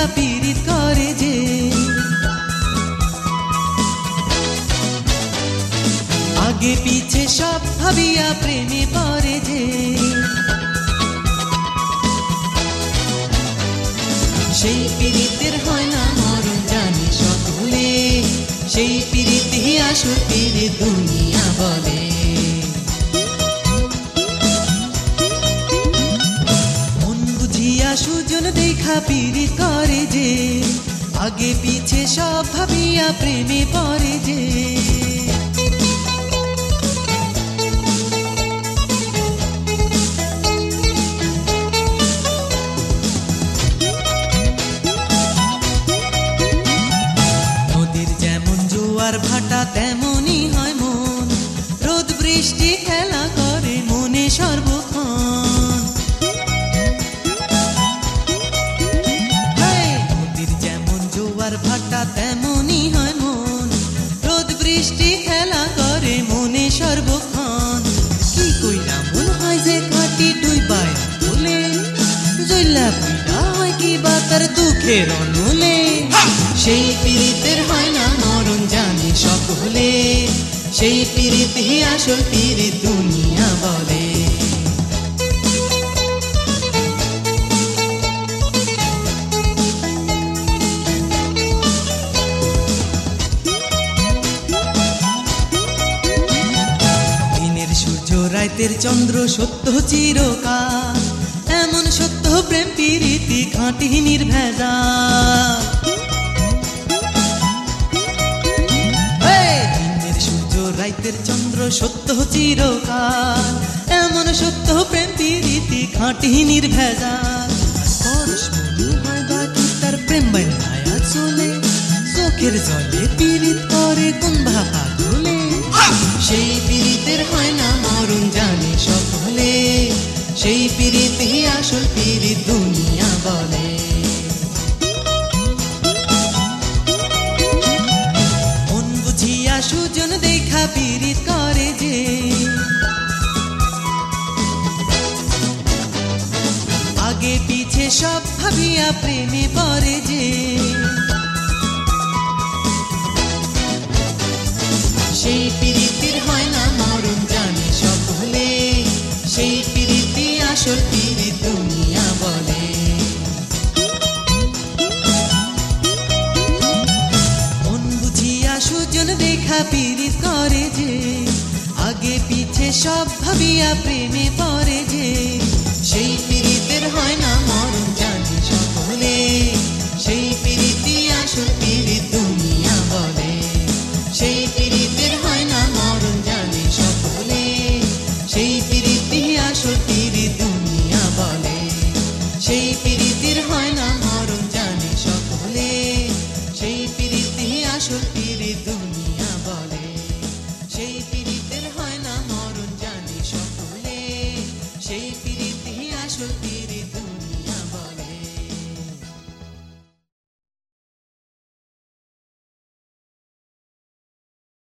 পীড়িত করে যে আগে পিছে সব ভাবিয়া প্রেমে পড়ে যে সেই পীড়িতের হয় না মরণ জানি সকলে সেই পীড়িতই আসল পীড়িত দুনিয়া বলে মন বুঝিয়া সুজন দেখা পীড়িত করে যে আগে পিছে সব ভাবিয়া প্রেমে পড়ে যে ভাটা তেমনি হয় মন রোদ বৃষ্টি খেলা করে মনে সর্বক্ষণ নদীর যেমন জোয়ার ভাটা তেমনি হয় মন রোদ বৃষ্টি খেলা করে মনে সর্বক্ষণ কি কইরা মন হয় যে খাটি ডুইবায় তুলে জইলা বুইরা হয় কি বা তার দুঃখের অনুলে সেই পীড়িতের হয় না মরণ জানি সকলে সেই পীড়িতই আসল পীড়িত দুনিয়া বলে দিনের সূর্য রাতের চন্দ্র সত্য চিরকাল এমন সত্য প্রেম পীড়িতি খাঁটি নির্ভেজাল রাইতের চন্দ্র সত্য চিরকাল এমন সত্য প্রেম পীড়িতি খাঁটি নির্ভেজাল পরশ মধু হয় বাকি তার প্রেম বান্ধায়া চলে চোখের জলে পীড়িত করে কোন ভাষা তোলে সেই পীড়িতের হয় না মরণ জানে সকলে সেই পীড়িতই আসল পীড়িত দুনিয়া বলে সুজন দেখা পীড়িত করে যে আগে পিছে সব ভাবিয়া প্রেমে পড়ে যে সেই পীড়িতের হয় না মরণ জানে সকলে সেই পীড়িতই আসল পীড়িত দুনিয়া বলে সুজন দেখা পীড়িত করে যে আগে পিছে সব ভাবিয়া প্রেমে পড়ে যে সেই পীড়িত